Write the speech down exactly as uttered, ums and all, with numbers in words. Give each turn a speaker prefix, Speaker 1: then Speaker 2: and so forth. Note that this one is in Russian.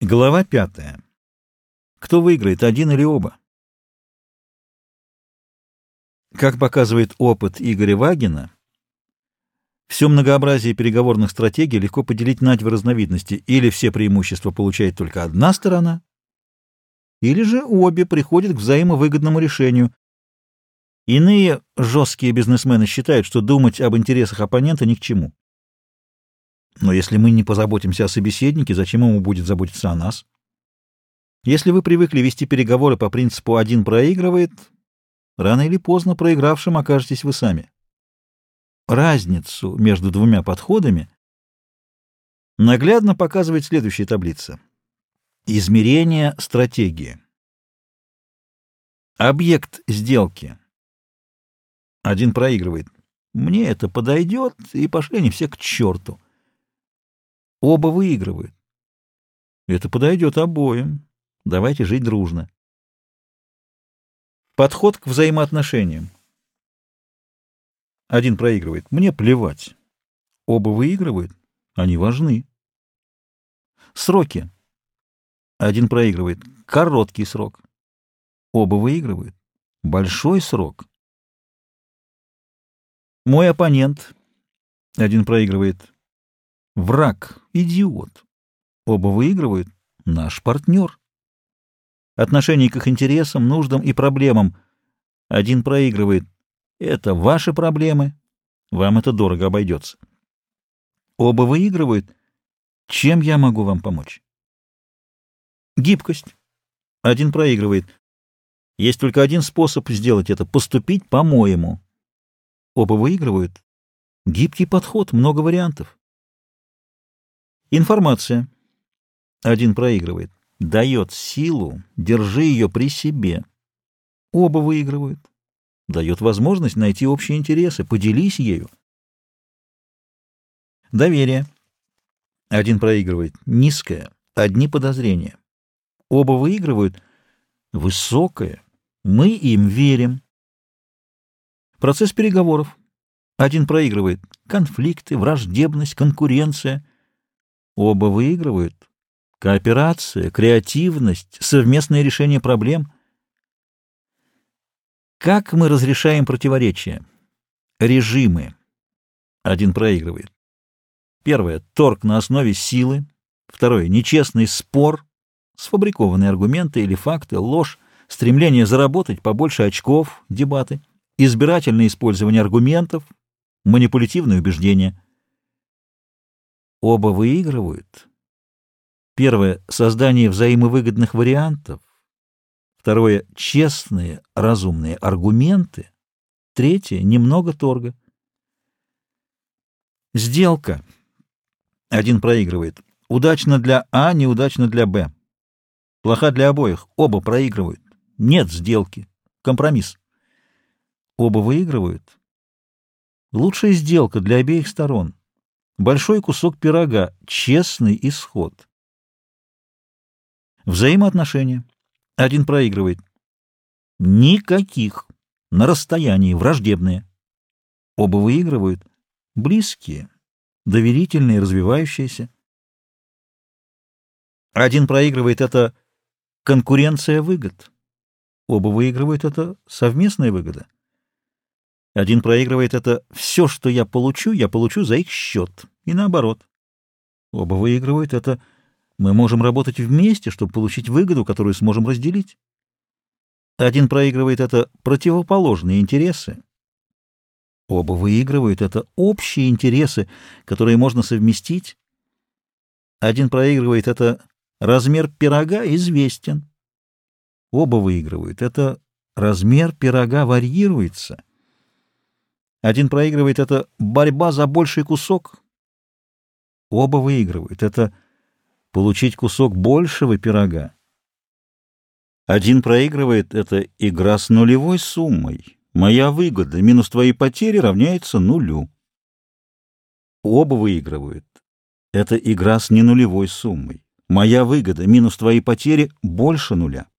Speaker 1: Глава пятая. Кто выиграет, один или оба? Как показывает опыт Игоря Вагина, все многообразие переговорных стратегий легко поделить на две разновидности. Или все преимущества получает только одна сторона, или же обе приходят к взаимовыгодному решению. Иные жесткие бизнесмены считают, что думать об интересах оппонента ни к чему. Но если мы не позаботимся о собеседнике, зачем ему будет заботиться о нас? Если вы привыкли вести переговоры по принципу «один проигрывает», рано или поздно проигравшим окажетесь вы сами. Разницу между двумя подходами наглядно показывает следующая таблица. Измерение стратегии. Объект сделки. Один проигрывает. Мне это подойдет, и пошли они все к черту. Оба выигрывают. Это подойдет обоим. Давайте жить дружно. Подход к взаимоотношениям. Один проигрывает. Мне плевать. Оба выигрывают. Они важны. Сроки. Один проигрывает. Короткий срок. Оба выигрывают. Большой срок. Мой оппонент. Один проигрывает. Враг. Идиот. Оба выигрывают. Наш партнер. Отношение к их интересам, нуждам и проблемам. Один проигрывает. Это ваши проблемы. Вам это дорого обойдется. Оба выигрывают. Чем я могу вам помочь? Гибкость. Один проигрывает. Есть только один способ сделать это — поступить по-моему. Оба выигрывают. Гибкий подход, много вариантов. Информация. Один проигрывает. Дает силу, держи ее при себе. Оба выигрывают. Дает возможность найти общие интересы, поделись ею. Доверие. Один проигрывает. Низкое, одни подозрения. Оба выигрывают. Высокое, мы им верим. Процесс переговоров. Один проигрывает. Конфликты, враждебность, конкуренция. Оба выигрывают. Кооперация, креативность, совместное решение проблем. Как мы разрешаем противоречия? Режимы. Один проигрывает. Первое — торг на основе силы. Второе — нечестный спор, сфабрикованные аргументы или факты, ложь, стремление заработать побольше очков, дебаты, избирательное использование аргументов, манипулятивные убеждения. Оба выигрывают. Первое — создание взаимовыгодных вариантов. Второе — честные, разумные аргументы. Третье — немного торга. Сделка. Один проигрывает. Удачно для А, неудачно для Б. Плоха для обоих. Оба проигрывают. Нет сделки. Компромисс. Оба выигрывают. Лучшая сделка для обеих сторон. Большой кусок пирога. Честный исход. Взаимоотношения. Один проигрывает. Никаких. На расстоянии. Враждебные. Оба выигрывают. Близкие. Доверительные, развивающиеся. Один проигрывает — это конкуренция выгод. Оба выигрывают — это совместная выгода. Один проигрывает — это все, что я получу, я получу за их счет. И наоборот. Оба выигрывают — это мы можем работать вместе, чтобы получить выгоду, которую сможем разделить. Один проигрывает — это противоположные интересы. Оба выигрывают — это общие интересы, которые можно совместить. Один проигрывает — это размер пирога известен. Оба выигрывают — это размер пирога варьируется. Один проигрывает — это борьба за больший кусок. Оба выигрывают — это получить кусок большего пирога. Один проигрывает — это игра с нулевой суммой. Моя выгода минус твои потери равняется нулю. Оба выигрывают. Это игра с ненулевой суммой. Моя выгода минус твои потери больше нуля.